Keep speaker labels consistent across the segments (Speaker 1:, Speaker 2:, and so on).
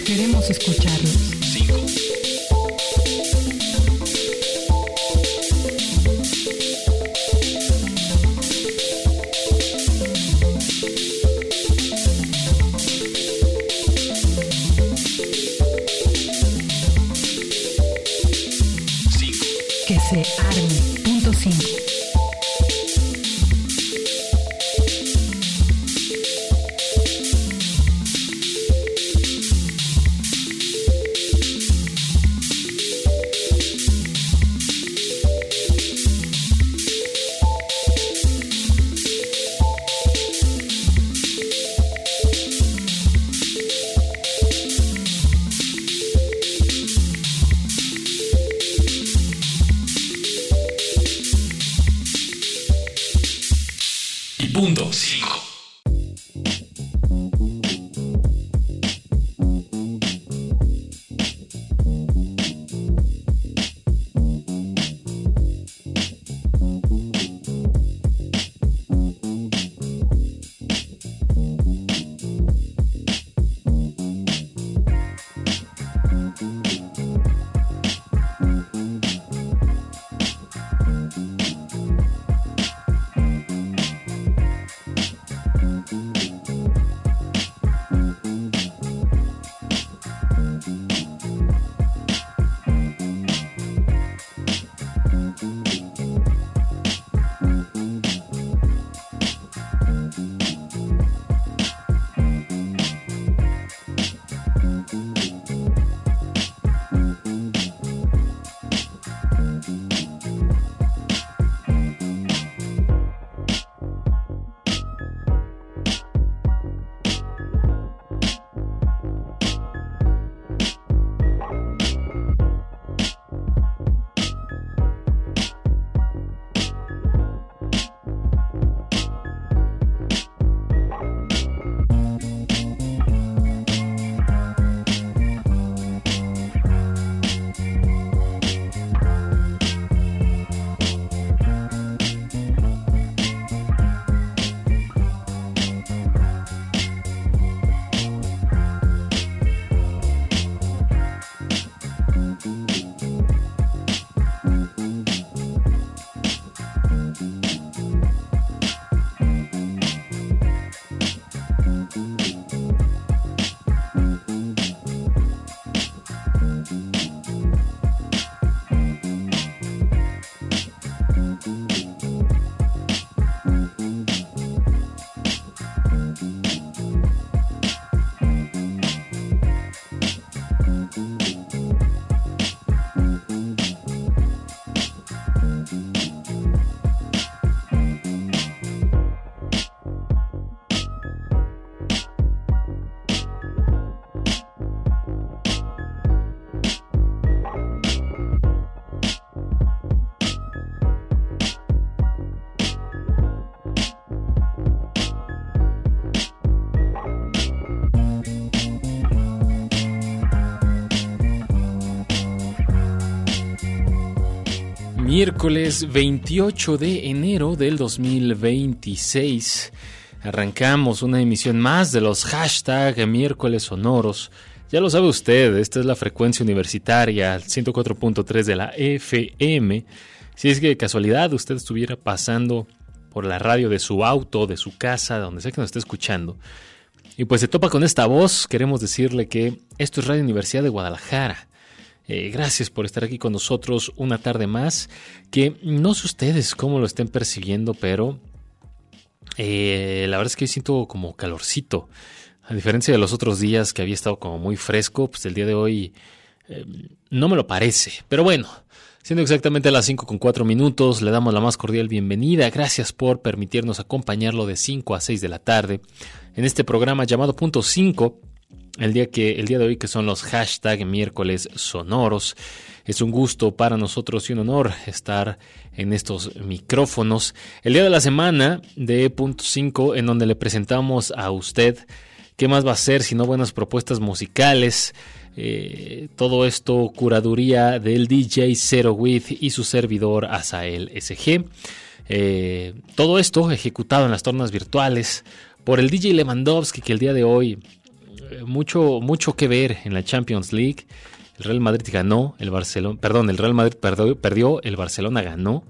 Speaker 1: Queremos escucharlos.
Speaker 2: 5.
Speaker 1: Que se arme. Punto 5.
Speaker 2: Punto 5.
Speaker 3: Miércoles 28 de enero del 2026. Arrancamos una emisión más de los hashtag miércoles sonoros. Ya lo sabe usted, esta es la frecuencia universitaria 104.3 de la FM. Si es que de casualidad usted estuviera pasando por la radio de su auto, de su casa, donde sea que nos esté escuchando, y pues se topa con esta voz, queremos decirle que esto es Radio Universidad de Guadalajara. Gracias por estar aquí con nosotros una tarde más, que no sé ustedes cómo lo estén percibiendo, pero la verdad es que yo siento como calorcito. A diferencia de los otros días que había estado como muy fresco, pues el día de hoy no me lo parece. Pero bueno, siendo exactamente las 5:04, le damos la más cordial bienvenida. Gracias por permitirnos acompañarlo de 5 a 6 de la tarde en este programa llamado Punto 5. El día de hoy, que son los hashtag miércoles sonoros. Es un gusto para nosotros y un honor estar en estos micrófonos. El día de la semana de Punto 5, en donde le presentamos a usted qué más va a ser sino buenas propuestas musicales. Todo esto curaduría del DJ Zero With y su servidor Asael SG. Todo esto ejecutado en las tornas virtuales por el DJ Lewandowski, que el día de hoy mucho que ver en la Champions League. El Real Madrid ganó, el Real Madrid perdió, el Barcelona ganó.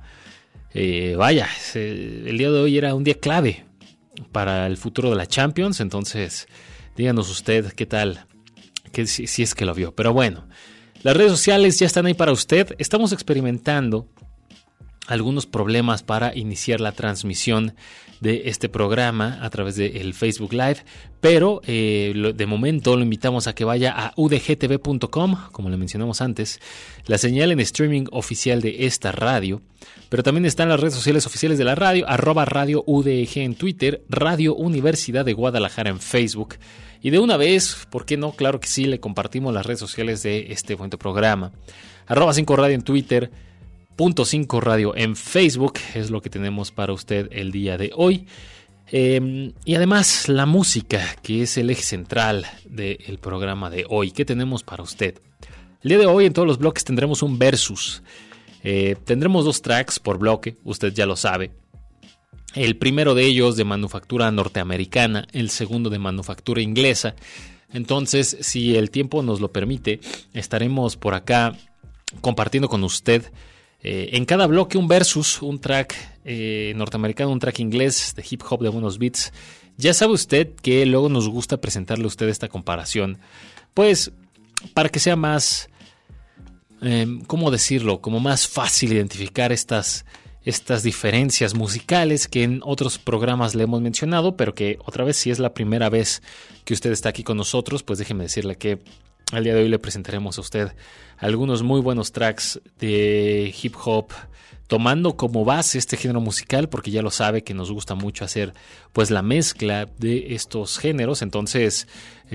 Speaker 3: El día de hoy era un día clave para el futuro de la Champions, entonces díganos usted qué tal, si es que lo vio. Pero bueno, las redes sociales ya están ahí para usted. Estamos experimentando algunos problemas para iniciar la transmisión de este programa a través del Facebook Live, pero de momento lo invitamos a que vaya a udgtv.com, como le mencionamos antes, la señal en streaming oficial de esta radio, pero también están las redes sociales oficiales de la radio, @Radio UDG en Twitter, Radio Universidad de Guadalajara en Facebook, y de una vez, ¿por qué no? Claro que sí, le compartimos las redes sociales de este bonito programa, @5radio en Twitter, .5 Radio en Facebook, es lo que tenemos para usted el día de hoy. Y además la música, que es el eje central del programa de hoy. ¿Qué tenemos para usted? El día de hoy en todos los bloques tendremos un versus. Tendremos 2 tracks por bloque, usted ya lo sabe. El primero de ellos de manufactura norteamericana, el segundo de manufactura inglesa. Entonces, si el tiempo nos lo permite, estaremos por acá compartiendo con usted en cada bloque un versus, un track norteamericano, un track inglés de hip hop de buenos beats. Ya sabe usted que luego nos gusta presentarle a usted esta comparación, pues para que sea más, ¿cómo decirlo? Como más fácil identificar estas diferencias musicales que en otros programas le hemos mencionado, pero que otra vez, si es la primera vez que usted está aquí con nosotros, pues déjeme decirle que al día de hoy le presentaremos a usted algunos muy buenos tracks de hip hop, tomando como base este género musical, porque ya lo sabe que nos gusta mucho hacer pues la mezcla de estos géneros. Entonces,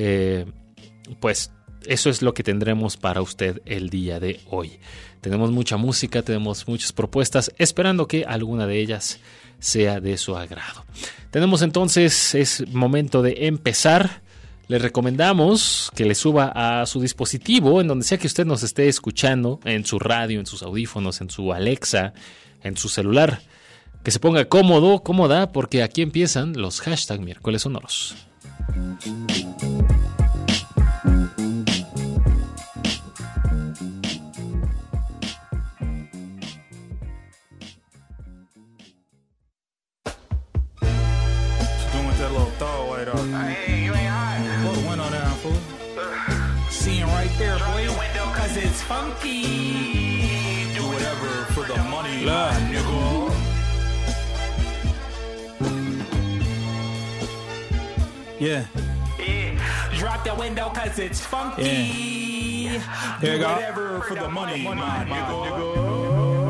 Speaker 3: pues eso es lo que tendremos para usted el día de hoy. Tenemos mucha música, tenemos muchas propuestas, esperando que alguna de ellas sea de su agrado. Tenemos entonces, es momento de empezar. Le recomendamos que le suba a su dispositivo, en donde sea que usted nos esté escuchando, en su radio, en sus audífonos, en su Alexa, en su celular. Que se ponga cómodo, cómoda, porque aquí empiezan los hashtag miércoles sonoros.
Speaker 4: Funky, do whatever for the money, nigga. Yeah. Drop that window cause it's funky. Yeah. Do whatever for the money, nigga.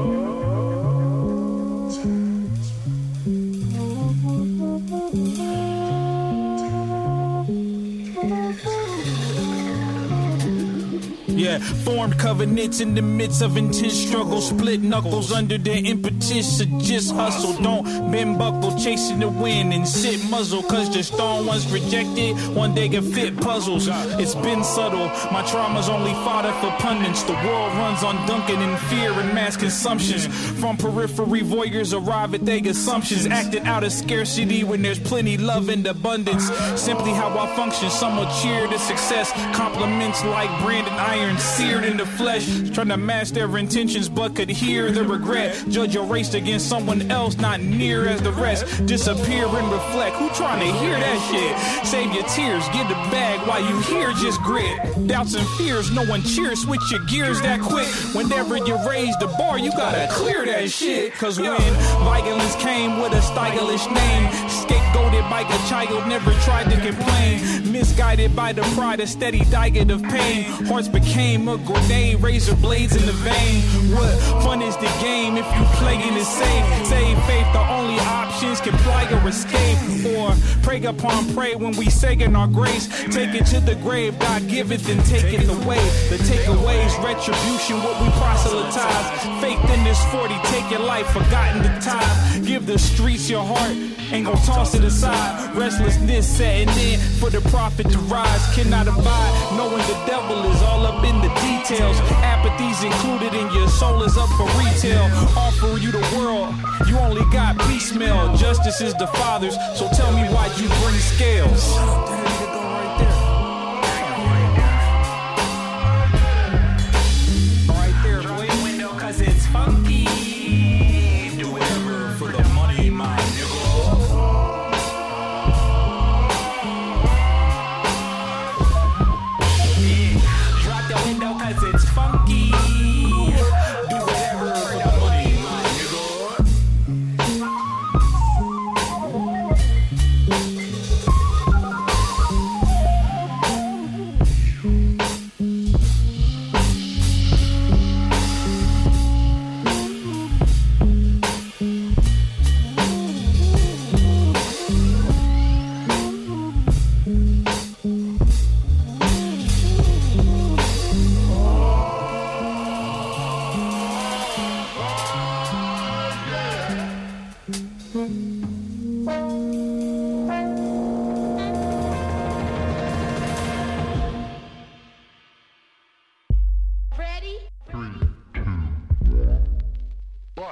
Speaker 4: Yeah, formed covenants in the midst of intense struggle. Split knuckles under the impetus of just hustle. Don't bend buckle, chasing the wind and sit muzzle. Cause the stone once rejected, one day can fit puzzles. It's been subtle, my trauma's only fodder for pundits. The world runs on dunking in fear and mass consumptions. From periphery, voyeurs arrive at their assumptions. Acting out of scarcity when there's plenty love and abundance. Simply how I function, some will cheer to success. Compliments like branded iron seared in the flesh, trying to mask their intentions but could hear the regret. Judge your race against someone else not near as the rest. Disappear and reflect, who trying to hear that shit? Save your tears, get the bag while you hear just grit. Doubts and fears, no one cheers, switch your gears that quick. Whenever you raise the bar, you gotta clear that shit. Cause when violence came with a stylish name, scapegoated by a child, never tried to complain. Misguided by the pride, a steady diet of pain. Hearts became a grenade, razor blades in the vein. What fun is the game if you playing it safe? Save faith, the only options, comply or escape. Or pray upon pray when we say in our grace. Take it to the grave, God give it, then take it away. The takeaway is retribution, what we proselytize. Faith in this 40, take your life, forgotten the time. Give the streets your heart, ain't gon' toss it aside. Restlessness setting in for the prophet to rise. Cannot abide, knowing the devil is all up in the details. Apathy's included in your soul is up for retail. Offer you the world, you only got piecemeal. Justice is the Father's, so tell me why'd you bring scales?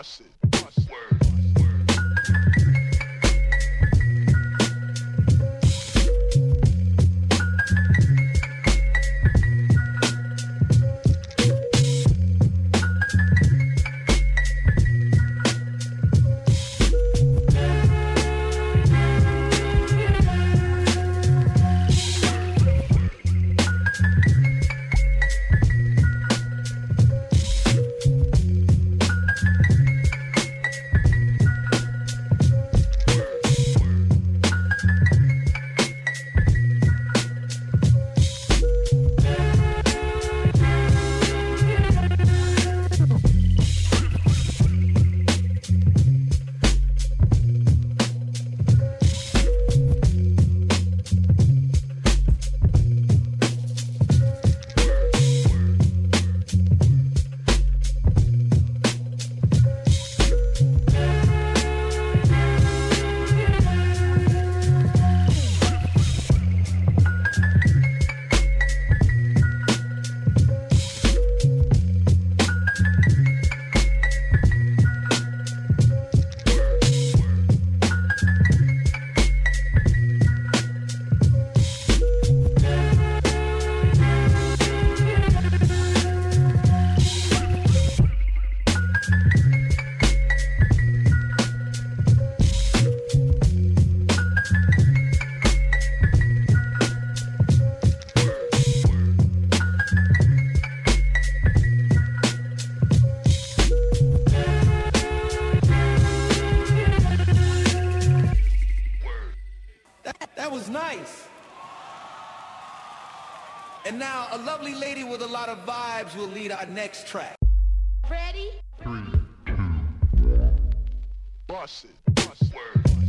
Speaker 5: And now, a lovely lady with a lot of vibes will lead our next track.
Speaker 6: Ready?
Speaker 7: 3, 2, 1. Bust it. Bust it.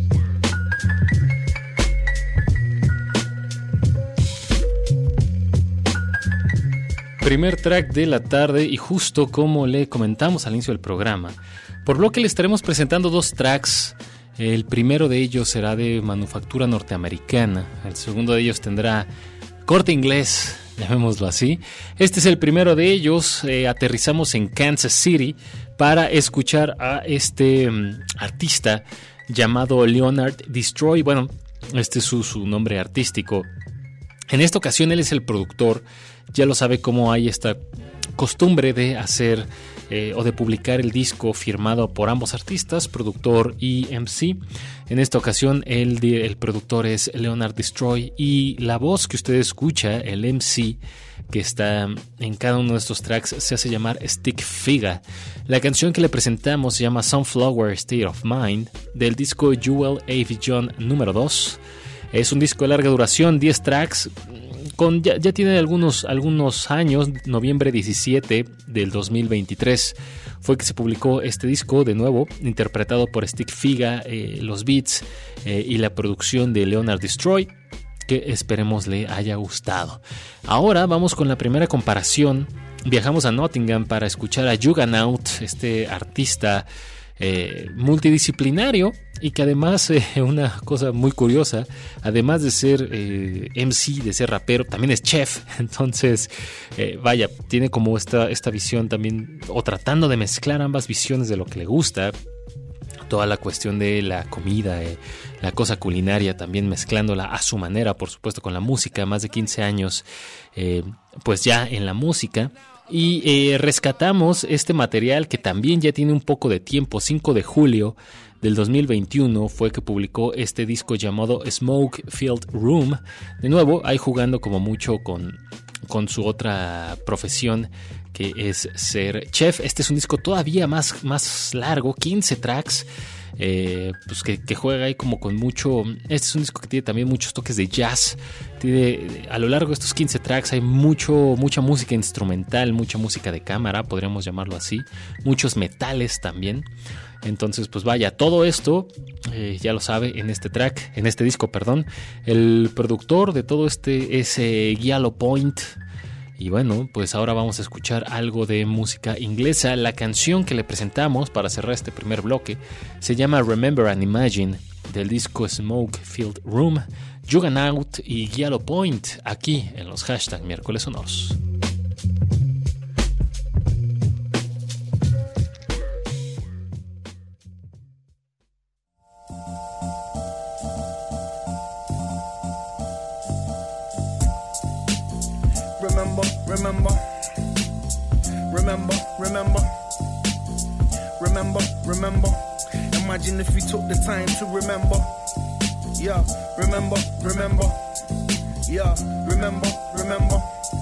Speaker 3: Primer track de la tarde, y justo como le comentamos al inicio del programa, por bloque le estaremos presentando dos tracks. El primero de ellos será de manufactura norteamericana, el segundo de ellos tendrá corte inglés, llamémoslo así. Este es el primero de ellos. Aterrizamos en Kansas City para escuchar a este artista llamado Leonard Destroy. Bueno, este es su nombre artístico. En esta ocasión él es el productor. Ya lo sabe cómo hay esta costumbre de hacer o de publicar el disco firmado por ambos artistas, productor y MC. En esta ocasión el productor es Leonard Destroy y la voz que usted escucha, el MC que está en cada uno de estos tracks, se hace llamar Stick Figure. La canción que le presentamos se llama Sunflower State of Mind, del disco Jewel A.V. John número 2. Es un disco de larga duración, 10 tracks. Ya tiene algunos años. Noviembre 17 del 2023 fue que se publicó este disco, de nuevo interpretado por Stick Figure, los beats y la producción de Leonard Destroy, que esperemos le haya gustado. Ahora vamos con la primera comparación. Viajamos a Nottingham para escuchar a Juggernaut, este artista multidisciplinario, y que además, una cosa muy curiosa, además de ser MC, de ser rapero, también es chef. Entonces, vaya, tiene como esta visión también, o tratando de mezclar ambas visiones de lo que le gusta, toda la cuestión de la comida, la cosa culinaria, también mezclándola a su manera, por supuesto, con la música. Más de 15 años pues ya en la música. Y rescatamos este material que también ya tiene un poco de tiempo. 5 de julio del 2021 fue que publicó este disco llamado Smoke Filled Room. De nuevo, ahí jugando como mucho con su otra profesión, que es ser chef. Este es un disco todavía más largo, 15 tracks. Pues que juega ahí como con mucho. Este es un disco que tiene también muchos toques de jazz. A lo largo de estos 15 tracks hay mucha música instrumental, mucha música de cámara, podríamos llamarlo así, muchos metales también. Entonces, pues vaya, todo esto ya lo sabe en este disco, el productor de todo es Giallo Point. Y bueno, pues ahora vamos a escuchar algo de música inglesa. La canción que le presentamos para cerrar este primer bloque se llama Remember and Imagine, del disco Smoke Filled Room. Juggernaut y Giallo Point, aquí en los hashtag Miércoles Sonoros.
Speaker 6: Remember, remember. Remember, remember. Remember, remember. Imagine if we took the time to remember. Yeah, remember, remember. Yeah, remember, remember.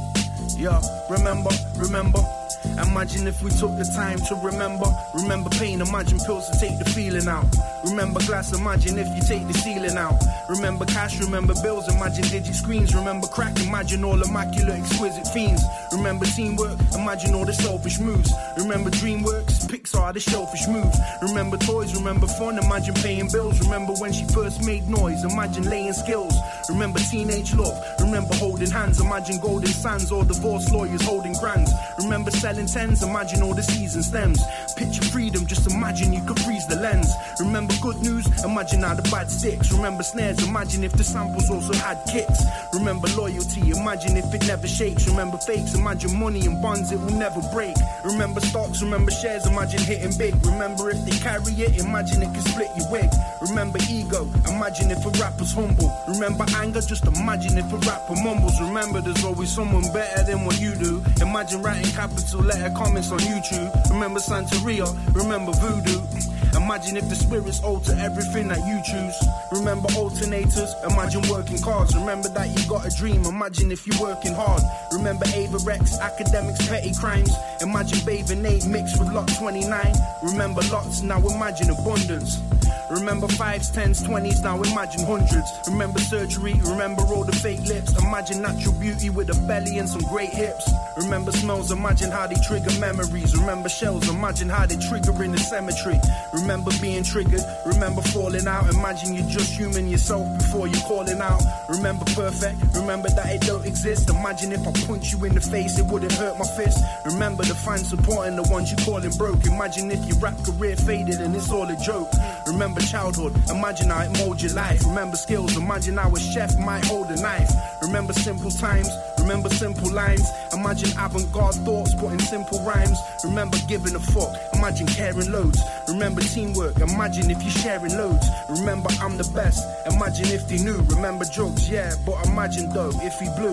Speaker 6: Yeah, remember, remember. Imagine if we took the time to remember. Remember pain, imagine pills to take the feeling out. Remember glass, imagine if you take the ceiling out. Remember cash, remember bills, imagine digit screens. Remember crack, imagine all immaculate, exquisite fiends. Remember teamwork, imagine all the selfish moves. Remember DreamWorks, Pixar, the shellfish move. Remember toys, remember fun, imagine paying bills. Remember when she first made noise, imagine laying skills. Remember teenage love, remember holding hands. Imagine golden sands or divorce lawyers holding grands. Remember selling tens, imagine all the season stems. Picture freedom, just imagine you could freeze the lens. Remember good news, imagine how the bad sticks. Remember snares, imagine if the samples also had kicks. Remember loyalty, imagine if it never shakes. Remember fakes, imagine money and bonds, it will never break. Remember stocks, remember shares, imagine hitting big. Remember if they carry it, imagine it can split your wig. Remember ego, imagine if a rapper's humble. Remember anger, just imagine if a rapper mumbles. Remember there's always someone better than what you do. Imagine writing capital letter comments on YouTube. Remember Santeria, remember voodoo. Imagine if the spirits alter everything that you choose. Remember alternators, imagine working cars. Remember that you got a dream, imagine if you're working hard. Remember Averex, academics, petty crimes. Imagine bathing 8 mixed with lot 29. Remember lots, now imagine abundance. Remember 5s, 10s, 20s, now imagine hundreds. Remember surgery, remember all the fake lips. Imagine natural beauty with a belly and some great hips. Remember smells, imagine how they trigger memories. Remember shells, imagine how they trigger in the cemetery. Remember being triggered, remember falling out. Imagine you're just human yourself before you're calling out. Remember perfect, remember that it don't exist. Imagine if I punch you in the face, it wouldn't hurt my fist. Remember the fans supporting the ones you calling broke. Imagine if your rap career faded and it's all a joke. Remember childhood, imagine how it molds your life. Remember skills, imagine how a chef might hold a knife. Remember simple times, remember simple lines. Imagine avant-garde thoughts put in simple rhymes. Remember giving a fuck, imagine caring loads. Remember teamwork, imagine if you're sharing loads. Remember I'm the best, imagine if they knew. Remember jokes, yeah, but imagine though if he blew.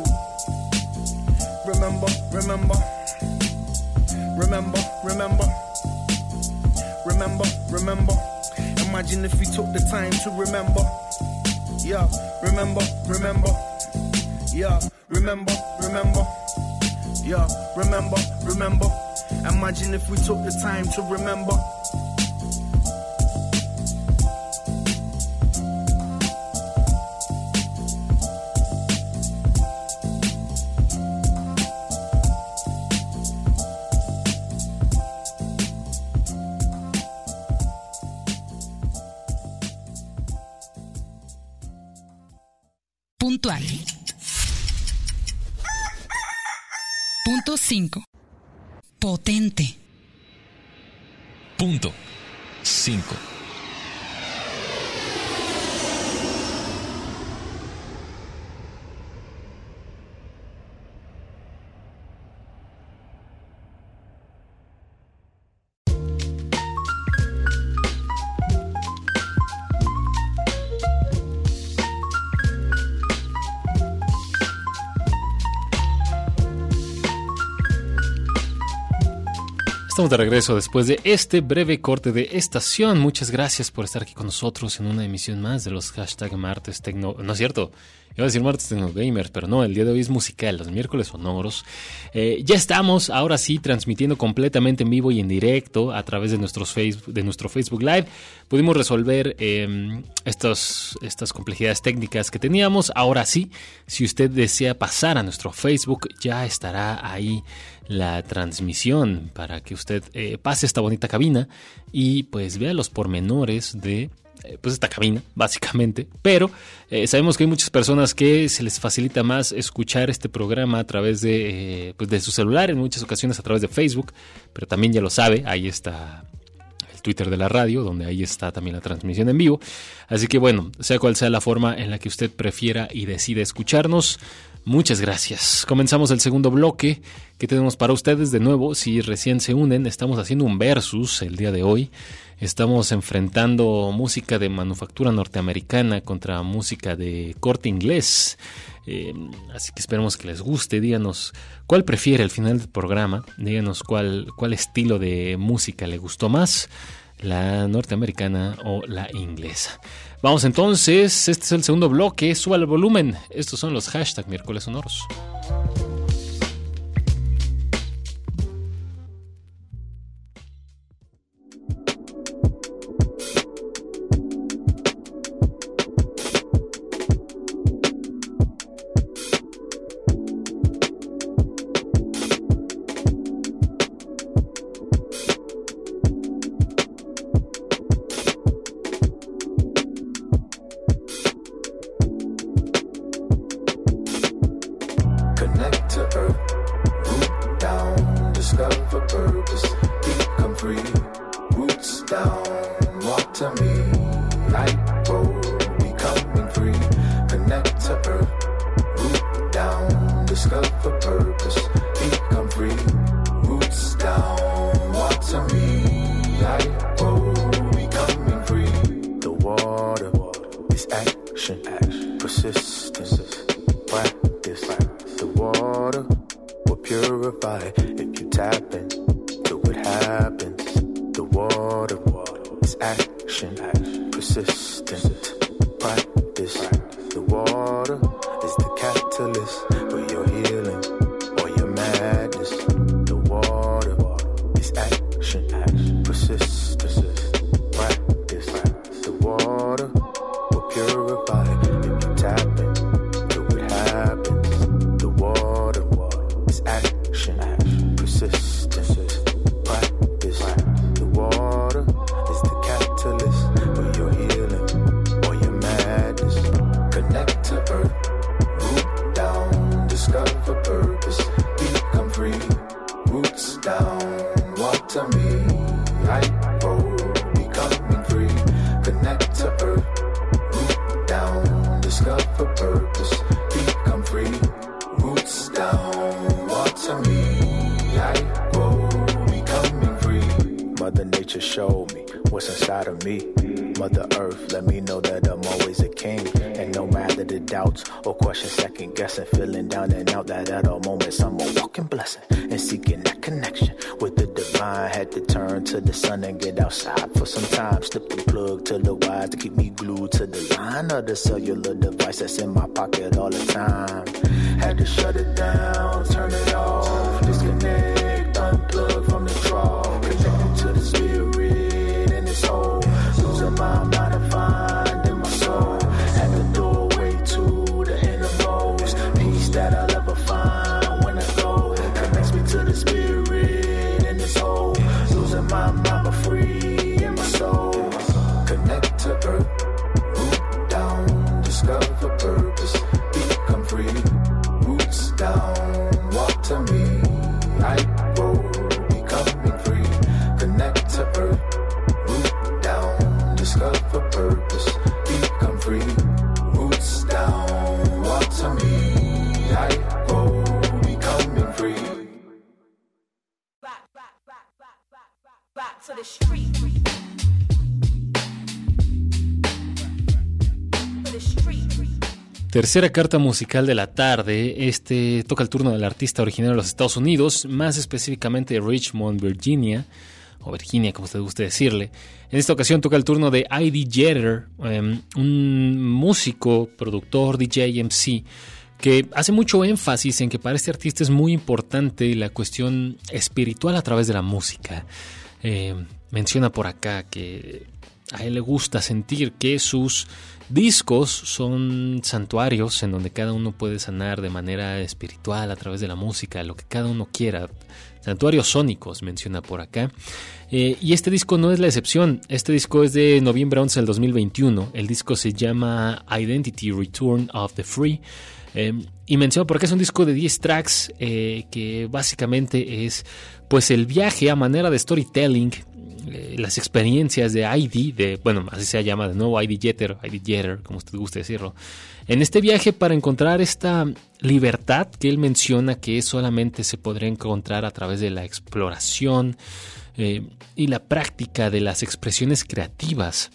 Speaker 6: Remember, remember. Remember, remember. Remember, remember. Imagine if we took the time to remember. Yeah, remember, remember. Yeah, remember, remember. Yeah, remember, remember. Imagine if we took the time to remember.
Speaker 1: Puntual. Punto 5. Potente.
Speaker 2: Punto 5.
Speaker 3: Estamos de regreso después de este breve corte de estación. Muchas gracias por estar aquí con nosotros en una emisión más de los hashtag Martes Tecno... No es cierto, iba a decir Martes Tecno Gamers, pero no, el día de hoy es musical, los miércoles sonoros. Ya estamos, ahora sí, transmitiendo completamente en vivo y en directo a través de nuestro Facebook Live. Pudimos resolver estas complejidades técnicas que teníamos. Ahora sí, si usted desea pasar a nuestro Facebook, ya estará ahí la transmisión para que usted pase esta bonita cabina y pues vea los pormenores de pues esta cabina, básicamente. Pero sabemos que hay muchas personas que se les facilita más escuchar este programa a través de su celular, en muchas ocasiones a través de Facebook, pero también ya lo sabe, ahí está el Twitter de la radio, donde ahí está también la transmisión en vivo. Así que bueno, sea cual sea la forma en la que usted prefiera y decida escucharnos, Muchas gracias. Comenzamos el segundo bloque que tenemos para ustedes. De nuevo, si recién se unen, estamos haciendo un versus el día de hoy. Estamos enfrentando música de manufactura norteamericana contra música de corte inglés. Así que esperemos que les guste. Díganos cuál prefiere al final del programa. Díganos cuál estilo de música le gustó más, la norteamericana o la inglesa. Vamos entonces, este es el segundo bloque, suba el volumen. Estos son los hashtag miércoles sonoros.
Speaker 8: The cellular device that's in my pocket all the time. Had to shut it down, turn it off, disconnect, unplug from the draw, connected to the spirit and its soul, losing my mind to find in my soul, at the doorway to the innermost peace that I'll ever find when I go, connects me to the spirit and its soul, losing my mind but free in my soul, connect to earth. Discover purpose, become free. Roots down, walk to me. I grow, becoming free. Connect to earth. Root down, discover purpose, become free. Roots down, walk to me. I grow, becoming free. Back to the street.
Speaker 3: Tercera carta musical de la tarde. Este toca el turno del artista originario de los Estados Unidos, más específicamente de Richmond, Virginia, o Virginia, como usted guste decirle. En esta ocasión toca el turno de I.D. Jeter, un músico, productor, DJ, MC, que hace mucho énfasis en que para este artista es muy importante la cuestión espiritual a través de la música. Menciona por acá que a él le gusta sentir que sus discos son santuarios en donde cada uno puede sanar de manera espiritual a través de la música, lo que cada uno quiera. Santuarios sónicos, menciona por acá. Y este disco no es la excepción. Este disco es de noviembre 11 del 2021. El disco se llama Identity Return of the Free. Y menciona por acá es un disco de 10 tracks que básicamente es pues el viaje a manera de storytelling las experiencias de ID, así se llama de nuevo, ID Jeter, como usted guste decirlo, en este viaje para encontrar esta libertad que él menciona que solamente se podría encontrar a través de la exploración y la práctica de las expresiones creativas.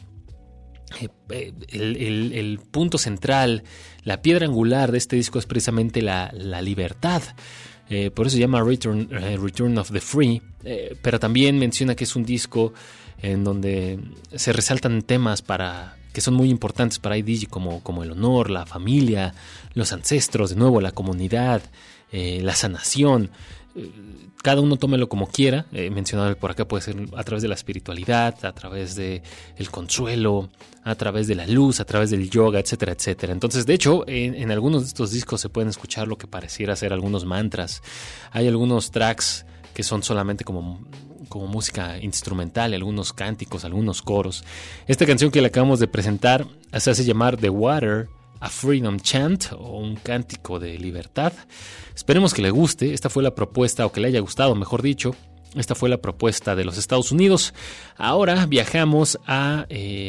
Speaker 3: El punto central, la piedra angular de este disco es precisamente la libertad. Por eso se llama Return of the Free, pero también menciona que es un disco en donde se resaltan temas que son muy importantes para ID, como el honor, la familia, los ancestros, de nuevo la comunidad, la sanación. Cada uno tómelo como quiera. Mencionado por acá puede ser a través de la espiritualidad, a través de el consuelo, a través de la luz, a través del yoga, etcétera, etcétera. Entonces, de hecho, en algunos de estos discos se pueden escuchar lo que pareciera ser algunos mantras. Hay algunos tracks que son solamente como música instrumental, algunos cánticos, algunos coros. Esta canción que le acabamos de presentar se hace llamar The Water, a Freedom Chant, o un cántico de libertad. Esperemos que le guste. Esta fue la propuesta, o que le haya gustado, mejor dicho. Esta fue la propuesta de los Estados Unidos. Ahora viajamos a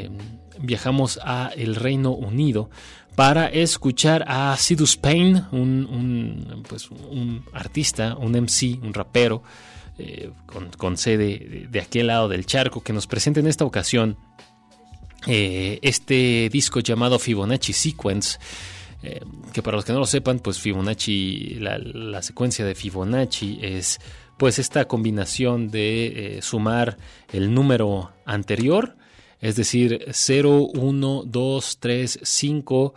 Speaker 3: el Reino Unido para escuchar a Sidus Payne, un artista, un MC, un rapero con sede de aquel lado del charco, que nos presenta en esta ocasión este disco llamado Fibonacci Sequence, que para los que no lo sepan, pues Fibonacci, la secuencia de Fibonacci es pues esta combinación de sumar el número anterior, es decir, 0, 1, 2, 3, 5,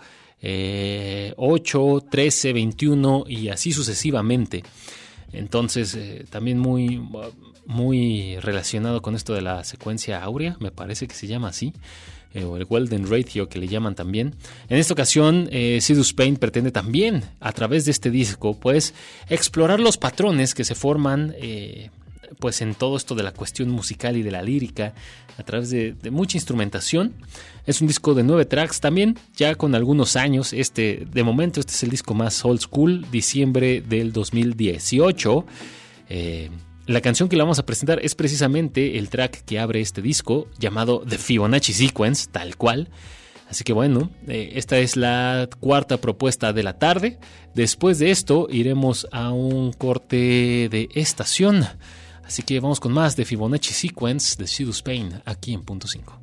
Speaker 3: 8, 13, 21 y así sucesivamente. Entonces, también muy relacionado con esto de la secuencia áurea, me parece que se llama así, o el Golden Ratio que le llaman también. En esta ocasión, Sidus Payne pretende también, a través de este disco, pues explorar los patrones que se forman pues en todo esto de la cuestión musical y de la lírica, a través de mucha instrumentación. Es un disco de 9 tracks también, ya con algunos años. De momento, este es el disco más old school, diciembre del 2018. La canción que le vamos a presentar es precisamente el track que abre este disco, llamado The Fibonacci Sequence, tal cual. Así que bueno, esta es la cuarta propuesta de la tarde. Después de esto iremos a un corte de estación. Así que vamos con más de Fibonacci Sequence de Sidus Payne aquí en Punto 5.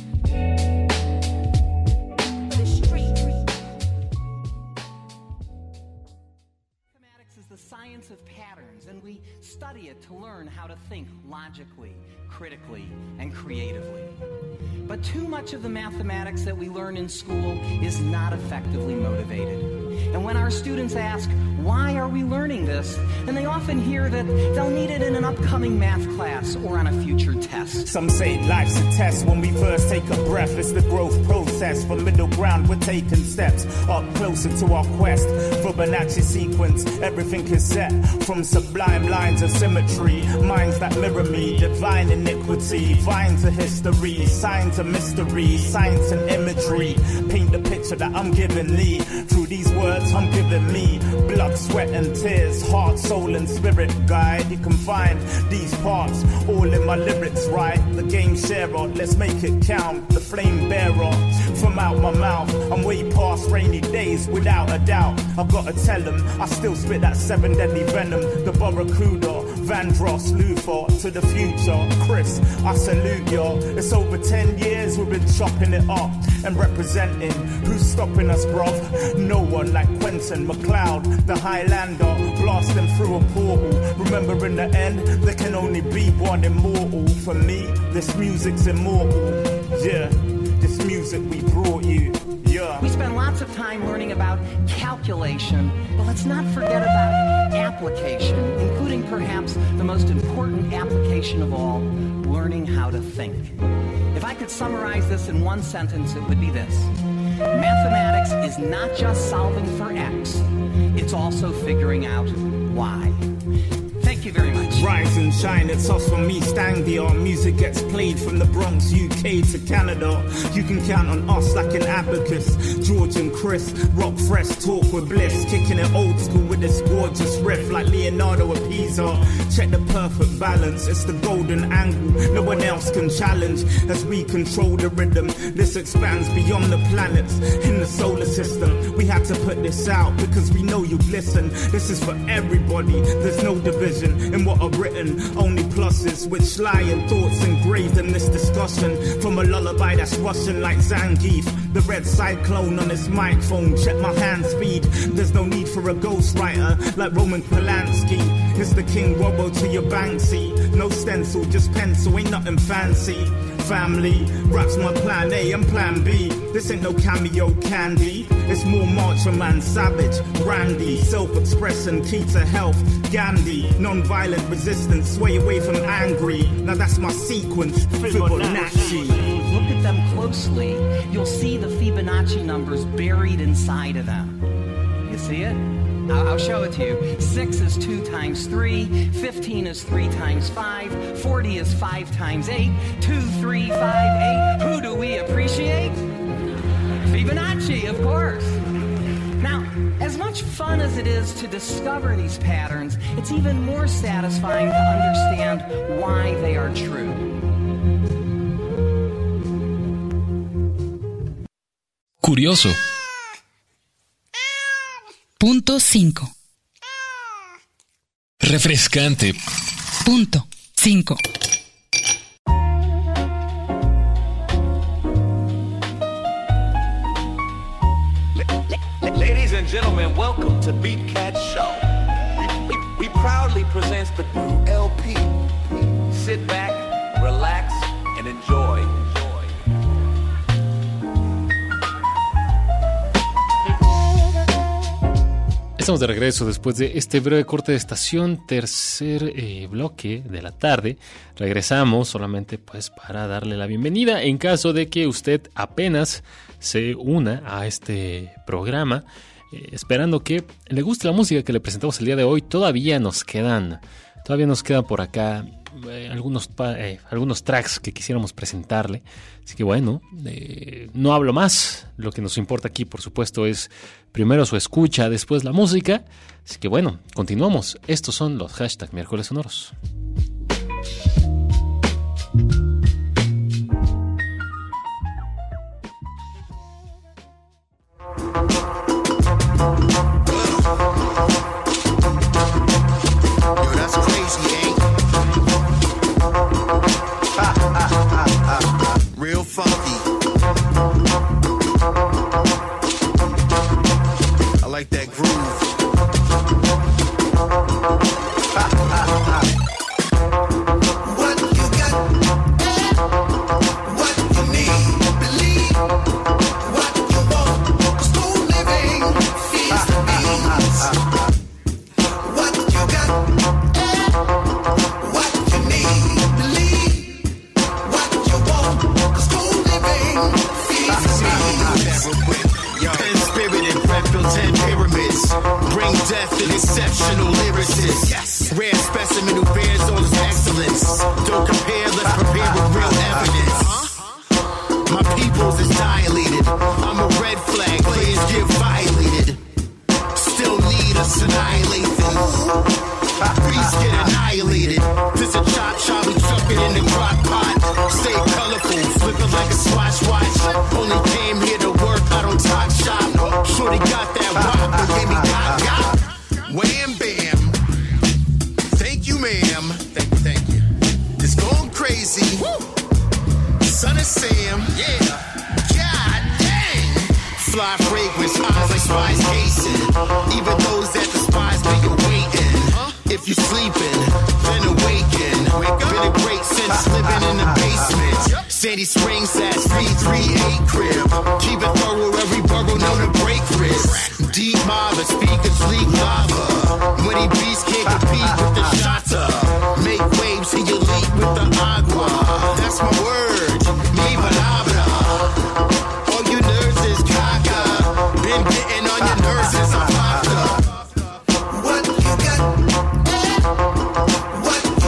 Speaker 9: Mathematics is the science of patterns, and we study it to learn how to think logically, critically, and creatively. But too much of the mathematics that we learn in school is not effectively motivated. And when our students ask, why are we learning this? And they often hear that they'll need it in an upcoming math class or on a future test.
Speaker 10: Some say life's a test when we first take a breath. It's the growth process. For middle ground, we're taking steps up closer to our quest. Fibonacci sequence, everything is set. From sublime lines of symmetry, minds that mirror me, divine iniquity, vines of history, signs of mystery, science and imagery. Paint the picture that I'm giving Lee. Through these words I'm giving me, blood, sweat and tears, heart, soul and spirit guide. You can find these parts all in my lyrics, right? The game sharer, let's make it count. The flame bearer, from out my mouth, I'm way past rainy days without a doubt. I've gotta tell them, I still spit that 7 deadly venom. The Barracuda, Vandross, Luther, to the future. Chris, I salute y'all. It's over 10 years we've been chopping it up and representing. Who's stopping us, bruv? No one like Quentin MacLeod, the Highlander, blasting through a portal. Remember in the end, there can only be one immortal. For me, this music's immortal. Yeah, this music we brought you. Yeah.
Speaker 9: We spend lots of time learning about calculation, but let's not forget about application, including perhaps the most important application of all, learning how to think. If I could summarize this in one sentence, it would be this. Mathematics is not just solving for X, it's also figuring out Y. Thank you very much.
Speaker 10: Rise and shine, it's us from East Anglia. Our music gets played from the Bronx, UK to Canada. You can count on us like an abacus. George and Chris, rock fresh, talk with bliss. Kicking it old school with this gorgeous riff like Leonardo of Pisa. Check the perfect balance, it's the golden angle no one else can challenge. As we control the rhythm, this expands beyond the planets in the solar system. We had to put this out because we know you'd listen. This is for everybody, there's no division in what I've written, only pluses, which lie in thoughts engraved in this discussion. From a lullaby that's rushing like Zangief, the red cyclone on this microphone. Check my hand speed, there's no need for a ghostwriter like Roman Polanski. It's the King Robo to your Banksy. No stencil, just pencil, ain't nothing fancy. Family, raps my plan A and plan B. This ain't no cameo candy. It's more Macho Man, Savage, Randy, self-expression, key to health, Gandhi, non-violent resistance, sway away from angry. Now that's my sequence, Fibonacci.
Speaker 9: Look at them closely. You'll see the Fibonacci numbers buried inside of them. You see it? I'll show it to you. 6 is 2 times 3, 15 is 3 times 5, 40 is 5 times 8, 2, 3, 5, 8. Who do we appreciate? Fibonacci, of course. Now, as much fun as it is to discover these patterns, it's even more satisfying to understand why they are true.
Speaker 2: Curioso.
Speaker 1: Punto 5.
Speaker 2: Refrescante.
Speaker 1: Punto 5.
Speaker 5: Ladies and gentlemen, welcome to Beat Cat Show. We proudly present the new LP. Sit back, relax, and enjoy.
Speaker 3: Estamos de regreso después de este breve corte de estación, tercer bloque de la tarde. Regresamos solamente pues para darle la bienvenida en caso de que usted apenas se una a este programa, esperando que le guste la música que le presentamos el día de hoy. Todavía nos quedan por acá algunos tracks que quisiéramos presentarle. Así que bueno, no hablo más. Lo que nos importa aquí, por supuesto, es primero su escucha, después la música. Así que bueno, continuamos. Estos son los hashtag Miércoles Sonoros.
Speaker 6: Real funky. I like that groove. What you got? What you need? Believe what you want. 'Cause school living feeds the beast. What you got? What you need? Believe what you want. Pen spirited, breath built 10 pyramids. Bring death and exceptional lyricists. Yes. Rare specimen who bears all his excellence. Don't compare, let's prepare with real evidence. My people's is dilated. I'm a red flag, players get violated. Still need us annihilating. Beasts get annihilated. This a chop chop, we chuck it in the crock pot. Stay colorful, flipping like a Swatch watch. Only came here to work, I don't talk shop. Shorty got that rock, but gave me got. Wham bam. Thank you, ma'am. Thank you. It's going crazy. Woo. Son of Sam. Yeah. God dang. Fly fragrance, eyes like spies casing. Even those that despise me, you're waiting. If you sleeping, then awaken. Been a great since living in the basement. Sandy Springs at 338 crib. Keep it thorough, every borough known to break risks. Deep lava, speakers leak lava. When he beats can't compete with the shata. Make waves till you leak with the agua. That's my word, mi palabra. All you nerds is caca. Been getting on your nerves since I popped up. What you got? What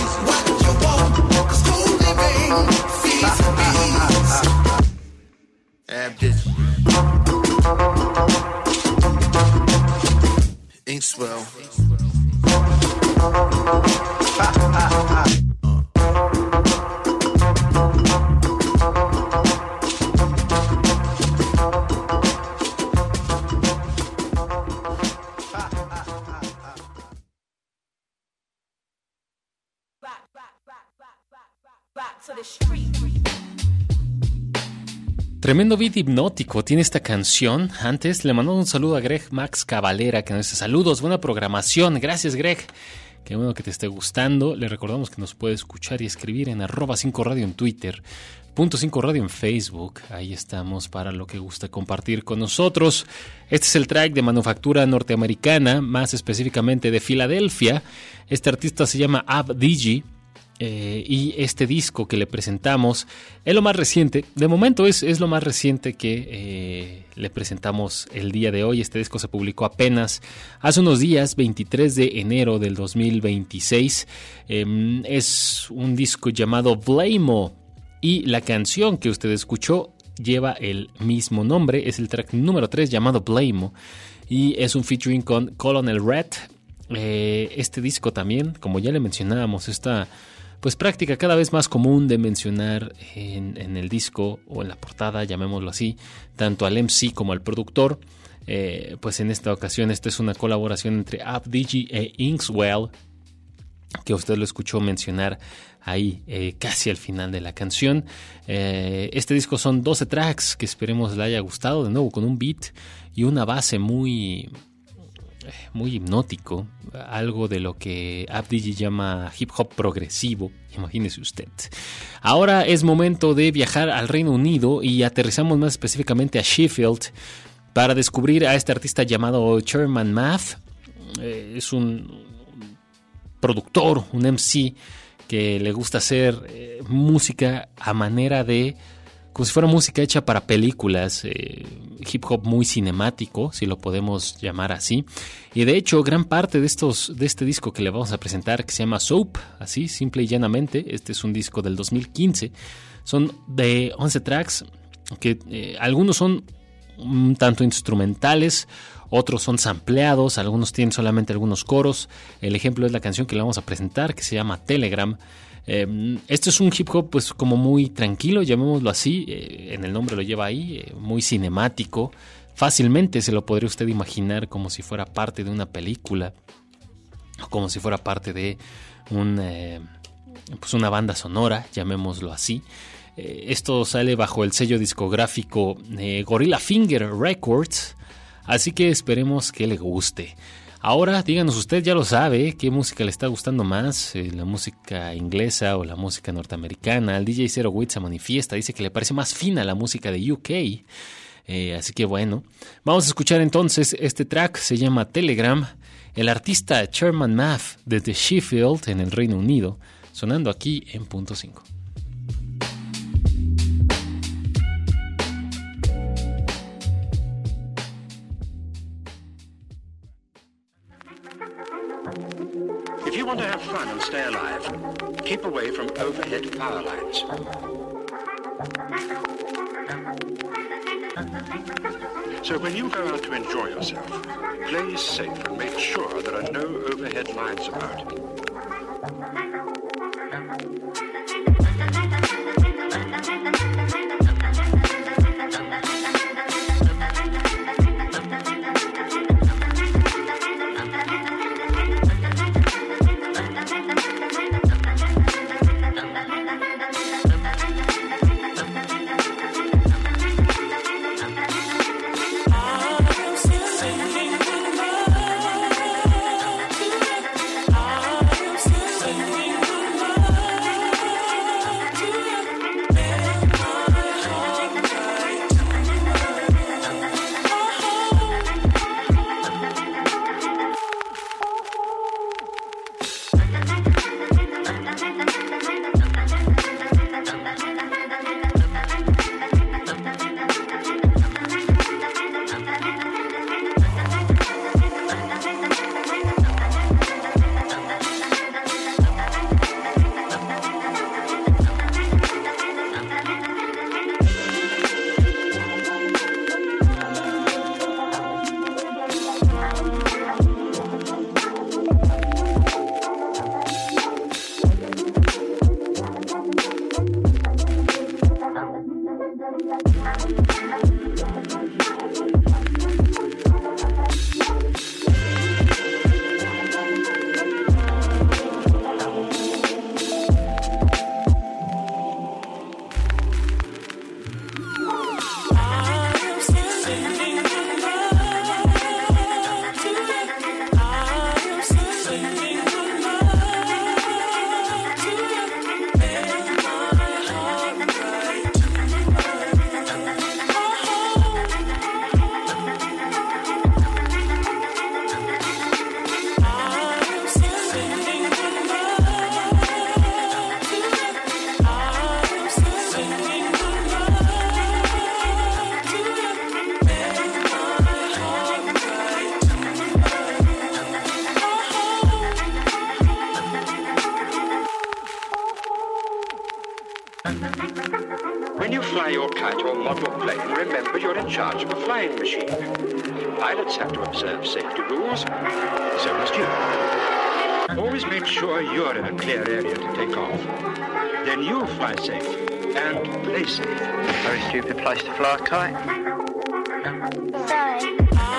Speaker 11: what you want. School living, fees and bees. Abdish. Ain't swell.
Speaker 3: Tremendo beat hipnótico tiene esta canción. Antes le mandamos un saludo a Greg Max Cavalera, que nos dice saludos, buena programación. Gracias, Greg. Qué bueno que te esté gustando. Le recordamos que nos puede escuchar y escribir en @5radio en Twitter, .5radio en Facebook. Ahí estamos para lo que gusta compartir con nosotros. Este es el track de manufactura norteamericana, más específicamente de Filadelfia. Este artista se llama Ab-Digi. Y este disco que le presentamos es lo más reciente, de momento es lo más reciente que le presentamos el día de hoy. Este disco se publicó apenas hace unos días, 23 de enero del 2026. Es un disco llamado Blamo y la canción que usted escuchó lleva el mismo nombre, es el track número 3 llamado Blamo y es un featuring con Colonel Red. Este disco también, como ya le mencionábamos, está pues práctica cada vez más común de mencionar en el disco o en la portada, llamémoslo así, tanto al MC como al productor. Pues en esta ocasión esta es una colaboración entre Ab-Digi e Inkswell, que usted lo escuchó mencionar ahí casi al final de la canción. Este disco son 12 tracks que esperemos le haya gustado, de nuevo con un beat y una base muy hipnótico, algo de lo que Ab-Digi llama hip hop progresivo, imagínese usted. Ahora es momento de viajar al Reino Unido y aterrizamos más específicamente a Sheffield para descubrir a este artista llamado Chairman Math. Es un productor, un MC que le gusta hacer música a manera de, como si fuera música hecha para películas, hip hop muy cinemático, si lo podemos llamar así. Y de hecho, gran parte de este disco que le vamos a presentar, que se llama Soap, así, simple y llanamente, este es un disco del 2015, son de 11 tracks, que algunos son un tanto instrumentales, otros son sampleados, algunos tienen solamente algunos coros. El ejemplo es la canción que le vamos a presentar, que se llama Telegram. Este es un hip hop pues como muy tranquilo, llamémoslo así, en el nombre lo lleva ahí, muy cinemático. Fácilmente se lo podría usted imaginar como si fuera parte de una película, o como si fuera parte de pues una banda sonora, llamémoslo así. Esto sale bajo el sello discográfico Gorilla Finger Records, así que esperemos que le guste. Ahora, díganos usted, ya lo sabe, ¿qué música le está gustando más? ¿La música inglesa o la música norteamericana? El DJ Zero Wit se manifiesta, dice que le parece más fina la música de UK. Así que bueno, vamos a escuchar entonces este track, se llama Telegram. El artista Chairman Math desde Sheffield, en el Reino Unido, sonando aquí en Punto 5.
Speaker 12: If you want to have fun and stay alive, keep away from overhead power lines. So when you go out to enjoy yourself, play safe and make sure there are no overhead lines about.
Speaker 11: Ah
Speaker 12: When you fly your kite or model plane, remember you're in charge of a flying machine. Pilots have to observe safety rules, so must you. Always make sure you're in a clear area to take off. Then you'll fly safe and play safe.
Speaker 13: Very stupid place to fly a kite.
Speaker 11: Sorry.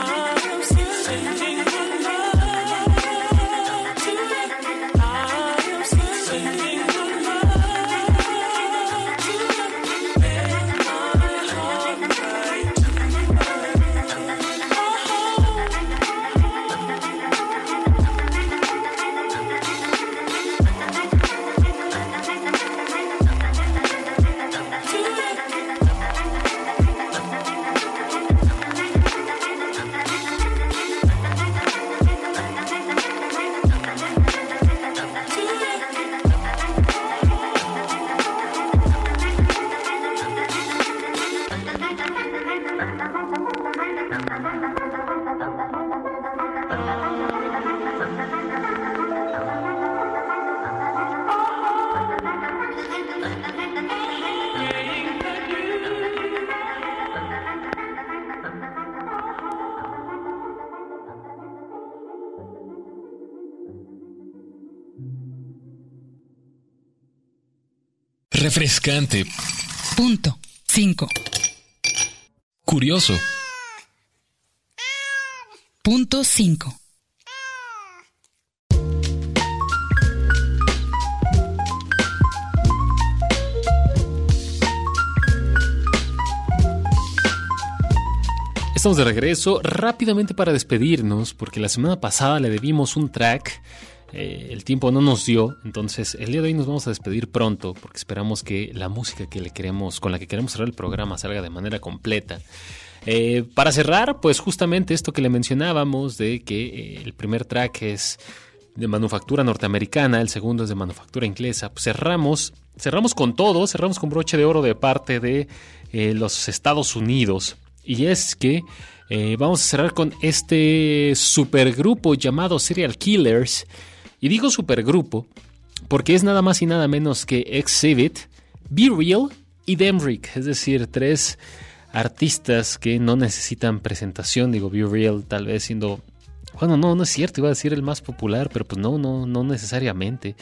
Speaker 2: Refrescante.
Speaker 1: Punto 5.
Speaker 2: Curioso.
Speaker 1: Punto 5.
Speaker 3: Estamos de regreso rápidamente para despedirnos, porque la semana pasada le debimos un track. El tiempo no nos dio, entonces el día de hoy nos vamos a despedir pronto, porque esperamos que la música con la que queremos cerrar el programa salga de manera completa. Para cerrar, pues justamente esto que le mencionábamos de que el primer track es de manufactura norteamericana, el segundo es de manufactura inglesa. Pues cerramos con todo, cerramos con broche de oro de parte de los Estados Unidos. Y es que vamos a cerrar con este supergrupo llamado Serial Killers. Y digo supergrupo porque es nada más y nada menos que Exhibit, Be Real y Demrick. Es decir, 3 artistas que no necesitan presentación. Digo, Be Real tal vez siendo... Bueno, no es cierto, iba a decir el más popular, pero pues no necesariamente.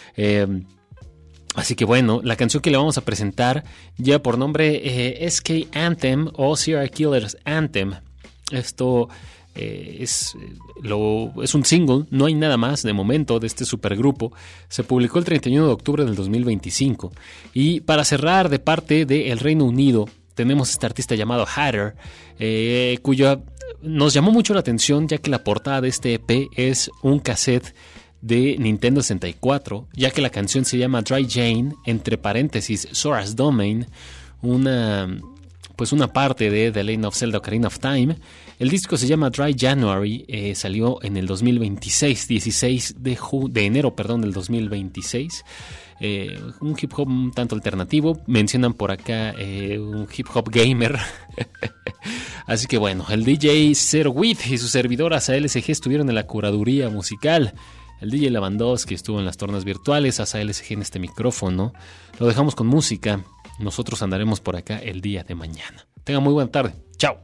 Speaker 3: Así que bueno, la canción que le vamos a presentar ya por nombre SK Anthem o Serial Killers Anthem. Esto es un single, no hay nada más de momento de este supergrupo. Se publicó el 31 de octubre del 2025. Y para cerrar, de parte del Reino Unido, tenemos este artista llamado Hatter, cuyo nos llamó mucho la atención, ya que la portada de este EP es un cassette de Nintendo 64, ya que la canción se llama Dry Jane, entre paréntesis Sora's Domain, una parte de The Legend of Zelda Ocarina of Time. El disco se llama Dry January, salió en el 2026, 16 de enero del 2026. Un hip hop un tanto alternativo, mencionan por acá un hip hop gamer. Así que bueno, el DJ Serwit y su servidor ASALSG estuvieron en la curaduría musical. El DJ Lavandowski estuvo en las tornas virtuales, ASALSG en este micrófono. Lo dejamos con música. Nosotros andaremos por acá el día de mañana. Tengan muy buena tarde. Chao.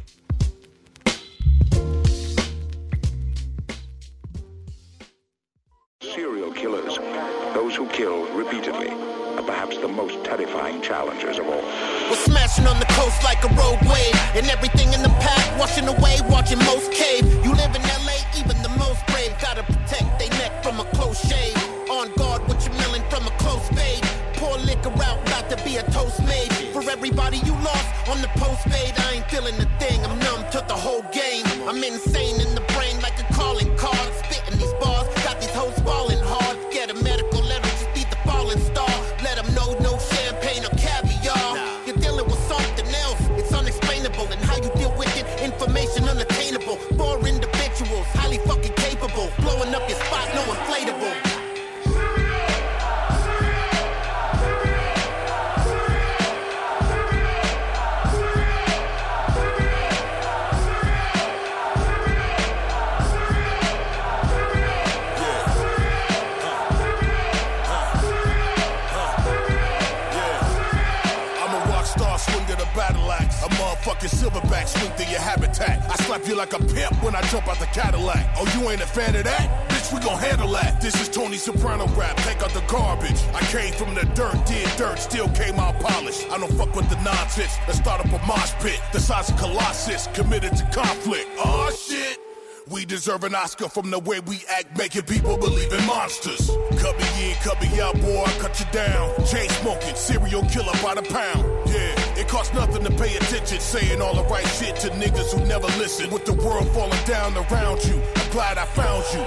Speaker 14: Serial killers, those who kill repeatedly, are perhaps the most terrifying challengers of all.
Speaker 11: We're smashing on the coast like a road wave, and everything in the pack washing away, watching most cave. You live in LA, even the most brave gotta protect their neck from a close shave. On guard with your melon from a close fade. Pour liquor out, about to be a toast made. For everybody you lost on the postpaid, I ain't feeling a thing, I'm numb to the whole game. I'm insane in the brain like a calling card. Spitting these bars, got these hoes falling hard. Get a medical letter, just be the falling star. Let them know no champagne or caviar. You're dealing with something else, it's unexplainable. And how you deal with it, information unattainable. 4 individuals, highly fucking capable. Blowing up your spot, no inflatable.
Speaker 15: motherfucking silverback swing through your habitat. I slap you like a pimp when I jump out the Cadillac. Oh, you ain't a fan of that? Bitch, we gon' handle that. This is Tony Soprano rap, take out the garbage. I came from the dirt, did dirt, still came out polished. I don't fuck with the nonsense. Let's start up a mosh pit. The size of Colossus, committed to conflict. Oh shit. We deserve an Oscar from the way we act, making people believe in monsters. Cut me in, cut me out, boy, I cut you down. Chain smoking, serial killer by the pound. Yeah, it costs nothing to pay attention, saying all the right shit to niggas who never listen. With the world falling down around you, I'm glad I found you.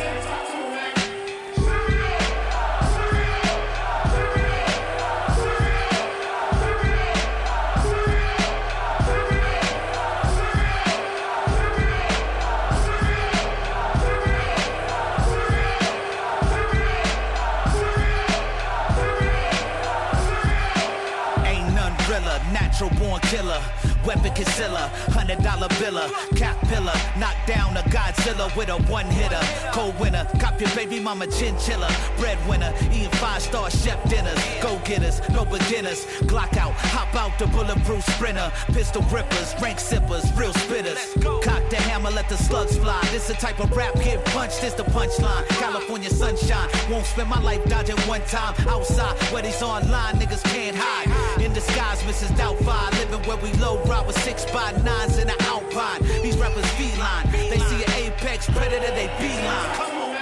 Speaker 16: Natural born killer, weapon concealer, $100 biller, cap pillar, knock down a Godzilla with a one hitter, cold winner, cop your baby mama chinchilla, breadwinner, eating 5-star chef dinners, go getters, no beginners, Glock out, hop out the bulletproof sprinter, pistol grippers, rank sippers, real spitters, cock the hammer, let the slugs fly. This the type of rap get punched, this the punchline. California sunshine, won't spend my life dodging one time outside where these online niggas can't hide. In disguise, Mrs. Doubtfire, living where we low ride with 6x9s in the Alpine. These rappers feline, they see an apex predator, they beeline. Come on.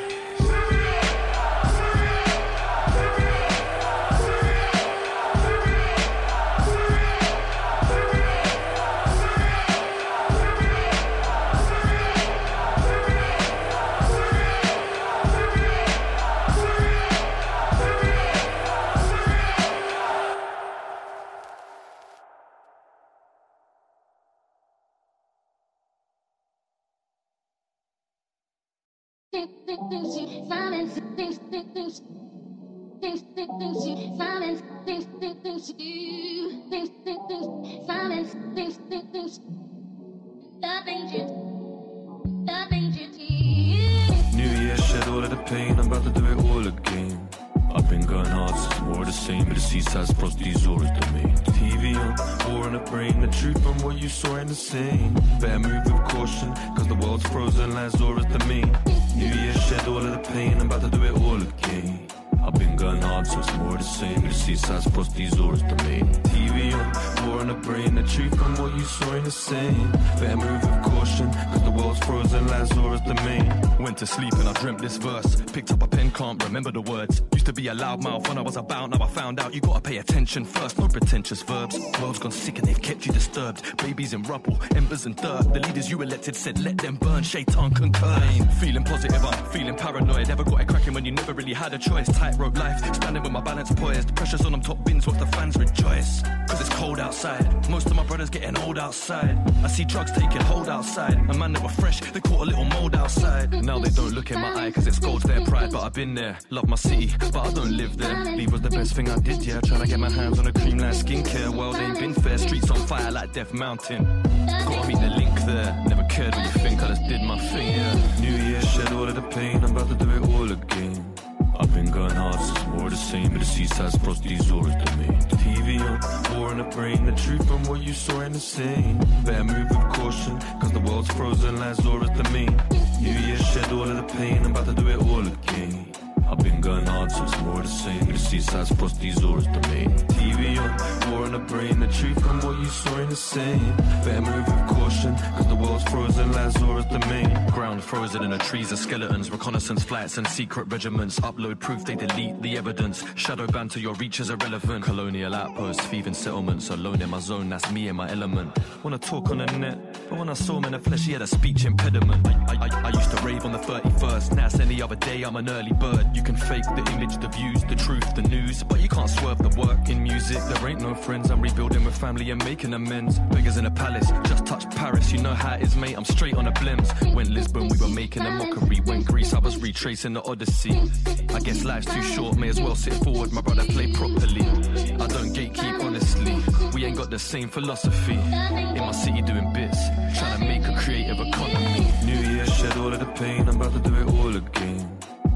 Speaker 17: New Year shed all of the pain, I'm about to do it all again. I've been going hard, so it's more of the same, but the seaside's crossed these orders to me. TV on, war in the brain, the truth from what you saw ain't the same. Better move with caution, cause the world's frozen, Lazarus to me. New Year shed all of the pain, I'm about to do it all again. I've been going hard, so it's more of the same, but the seaside's crossed these orders to me. TV on, war in the brain, the truth from what you saw ain't the same. Better move with caution, cause the world's frozen, Lazarus to me.
Speaker 18: Went to sleep and I dreamt this verse. Picked up a pen, can't remember the words. Used to be a loudmouth when I was about, now I found out you gotta pay attention first. No pretentious verbs. World's gone sick and they've kept you disturbed. Babies in rubble, embers and dirt. The leaders you elected said let them burn. Shaitan concurred. Feeling positive, I'm feeling paranoid. Never got it cracking when you never really had a choice. Tightrope life, standing with my balance poised. Pressures on them top bins, watch the fans rejoice. Cause it's cold outside. Most of my brothers getting old outside. I see drugs taking hold outside. A man that were fresh, they caught a little mold outside. Now they don't look in my eye cause it scolds their pride. But I've been there, love my city, but I don't live there. Leave was the best thing I did, yeah. Trying to get my hands on a cream line skincare. World ain't been fair, streets on fire like Death Mountain. Gotta meet the link there. Never cared what you think, I just did my thing, yeah.
Speaker 17: New Year shed all of the pain, I'm about to do it all again. I've been going hard, so it's more of the same, but the seaside's crossed these orders to me. TV on, war in the brain, the truth from what you saw ain't the same. Better move with caution, cause the world's frozen, Lazarus to me. New Year shed all of the pain, I'm about to do it all again. I've been going hard, so it's more of the same, but the seaside's crossed these orders to me. TV on, war in the brain, the truth from what you saw ain't the same. Better move with caution, cause the world's frozen, Lazarus to me.
Speaker 18: Ground frozen in the trees of skeletons. Reconnaissance flights and secret regiments. Upload proof, they delete the evidence. Shadow ban to your reach is irrelevant. Colonial outposts, thieving settlements. Alone in my zone, that's me in my element. Wanna talk on the net, but when I saw him in the flesh, he had a speech impediment. I used to rave on the 31st. Now it's any other day, I'm an early bird. You can fake the image, the views, the truth, the news, but you can't swerve the work. In music, there ain't no friends. I'm rebuilding with family and making amends. Beggars in a palace, just touched Paris. You know how it is, mate, I'm straight on the blems. Went Lisbon, we were making a mockery. Went Greece, I was retracing the Odyssey. I guess life's too short, may as well sit forward. My brother play properly. I don't gatekeep, honestly. We ain't got the same philosophy. In my city doing bits, trying to make a creative economy.
Speaker 17: New Year shed all of the pain, I'm about to do it all again.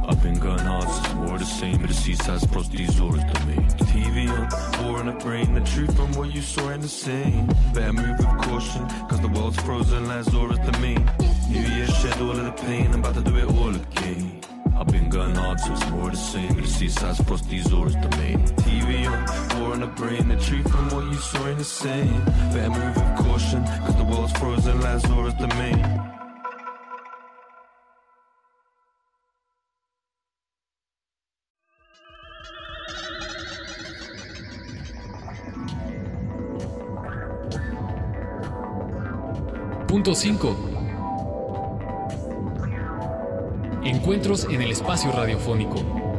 Speaker 17: I've been going hard since more the same, but the seaside's brought these orders to me. TV on, war in the brain, the truth from what you saw ain't the same. Better move with caution, cause the world's frozen, last orders to me. New Year shed all of the pain, I'm about to do it all again. I've been going hard since more the same, but the seaside's brought these orders to me. TV on, war in the brain, the truth from what you saw ain't the same. Better move with caution, cause the world's frozen, last orders to me.
Speaker 2: Punto 5. Encuentros en el espacio radiofónico.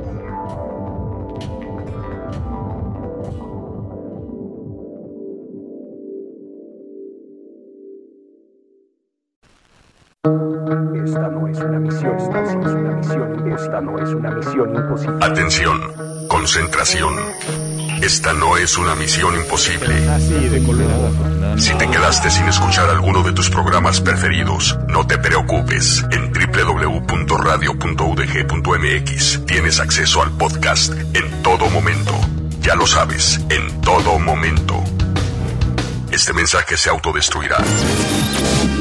Speaker 8: Esta no es una misión, esta no es una misión imposible.
Speaker 19: Atención, concentración. Esta no es una misión imposible. Si te quedaste sin escuchar alguno de tus programas preferidos, no te preocupes. En www.radio.udg.mx tienes acceso al podcast en todo momento. Ya lo sabes, en todo momento. Este mensaje se autodestruirá.